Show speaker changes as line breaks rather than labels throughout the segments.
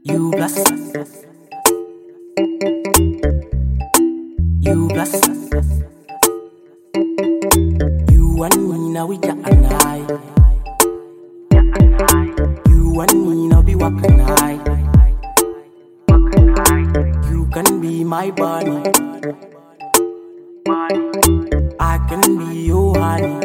You bless, you bless. You and me now we got an eye. You and me now be walking high. You can be my bunny, I can be your honey.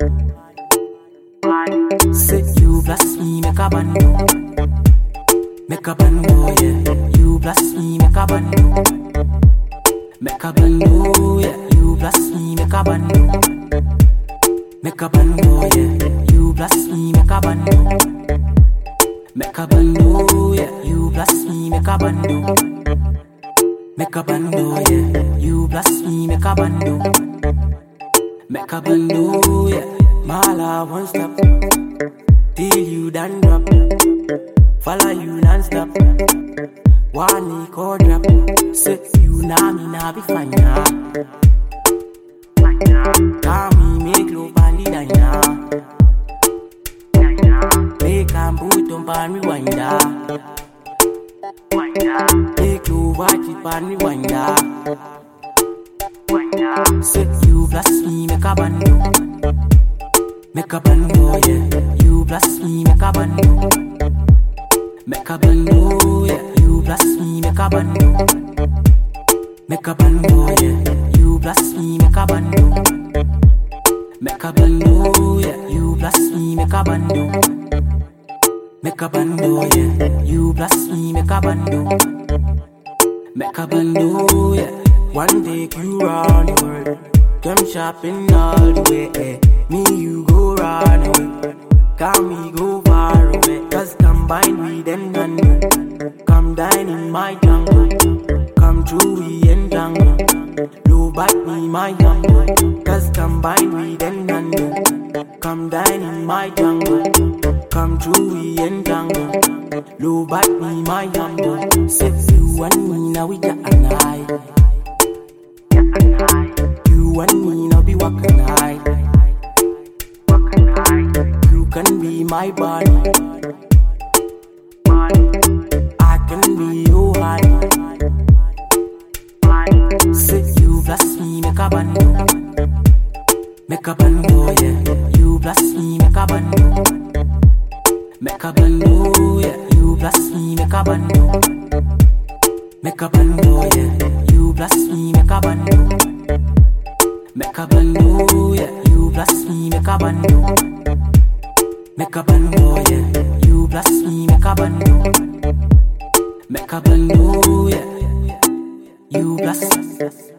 Say you bless me, make a bando. Make a bando, yeah. You bless me, make a bando. Make a bando, yeah. You bless me, make a bando. Make a bando, yeah. You bless me, make a bando. Make a bando, yeah. You bless me, make a bando. Make a bando, yeah. You bless me, make a bando. Make a bando, yeah. My love won't stop till you done drop. Follow you non-stop. One call drop. Say you now me now be fine now. Call me make love and the diner. Make and put on pan rewinder. Make love watch it pan rewinder. Say you bless me make a bando. Make a bando, yeah. You bless me make a bando. Make a bando, yeah. You bless me, make a bando. Make a bando, yeah. You bless me, make a bando. Make a bando, yeah. You bless me, make a bando. Make a bando, yeah. You bless me, make a bando. Make a bando, yeah. One day you round the world, come shopping all the way. Eh. Me you go round away, come me go far away. Cause combine we then done. Come dine in my jungle. Come true we in jungle. Low back me my jungle. Cause combine we then done. Come dine in my jungle. Come true we in jungle. Low back me my jungle. Say you and me now we got an eye. You and me now be walking high. You can be my bunny, I can be your honey. Say you bless me, make a bando. Make a bando, yeah. You bless me, make a bando. Make a bando, yeah. You bless me, make a bando. Make a bando, yeah. You bless me, make a bando. Make a bando, yeah. You bless me, make a bando. Make a bando, yeah. You bless me, make a bando. Make a bando, yeah. You bless.